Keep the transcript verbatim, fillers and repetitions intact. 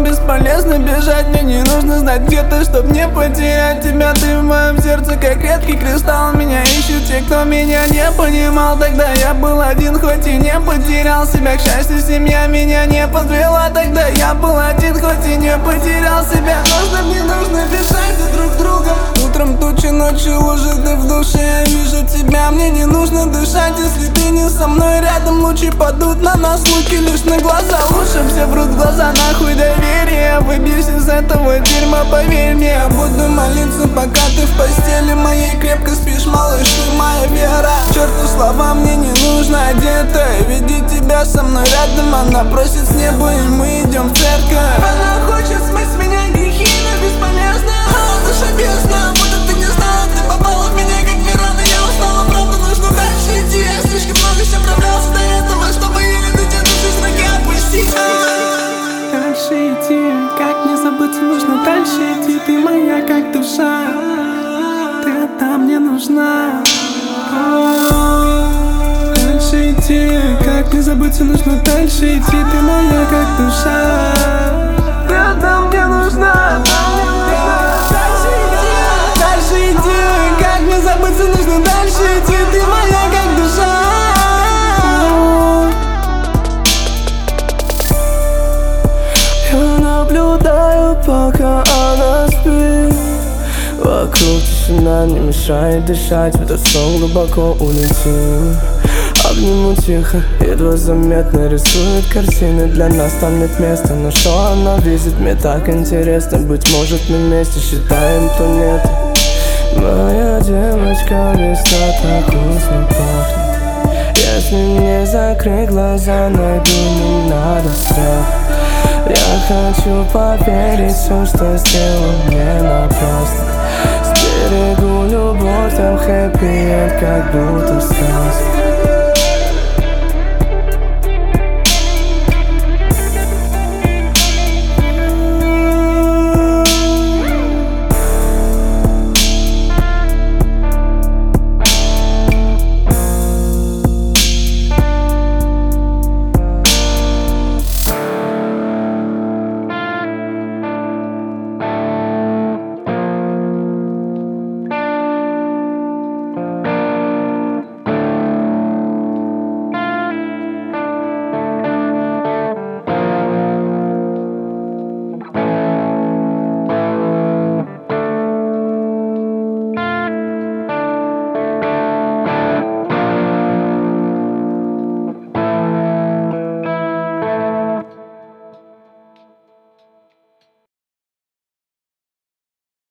бесполезно бежать. Мне не нужно знать где ты, чтоб не потерять тебя. Ты в моем сердце, как редкий кристалл. Меня ищут те, кто меня не понимал. Тогда я был один, хоть и не потерял себя. К счастью, семья меня не подвела. Тогда я был один, хоть и не потерял себя. Нужно, мне нужно бежать за друг другом. Утром тучи, ночью лужи, ты в душе. Я вижу тебя, мне не нужно дышать. Если ты не со мной рядом, лучи падут на нас, луки лишь на глаза. Лучше все врут в глаза, нахуй доверие. Выбьюсь из этого дерьма, поверь мне. Я буду молиться, пока ты в постели моей крепко спишь, малыш, ты моя вера. Черту слова мне не нужно одетая. Видеть тебя со мной рядом, она просит с неба, и мы идем в церковь. Она хочет смыть с меня грехи, но бесполезно. Душа бездна, будто ты не знала, ты попала в меня как Мирана. Я устала, правда, нужно дальше идти. Я слишком много всем справлялся до этого, чтобы еле дотянуться с ноги отпустить. Дальше идти, как не забыться, нужно дальше идти. Ты моя как душа, ты одна мне нужна. Дальше идти, как не забыться, нужно дальше идти. Ты моя как душа, ты одна мне нужна. Дальше иди, как не забыться, нужно дальше идти. Ты моя как душа. Я наблюдаю, пока она спит. Вокруг тишина не мешает дышать. В этот сон глубоко улетим. Обниму тихо, едва заметно рисует картины. Для нас там нет места, но что она видит, мне так интересно. Быть может мы вместе считаем планеты. Моя девочка весна так вкусно пахнет. Если мне закрыть глаза, найду, не надо страх. Я хочу поверить, все, что сделал, мне напрасно. Сберегу любовь, там хэппи-энд, как будто сказка.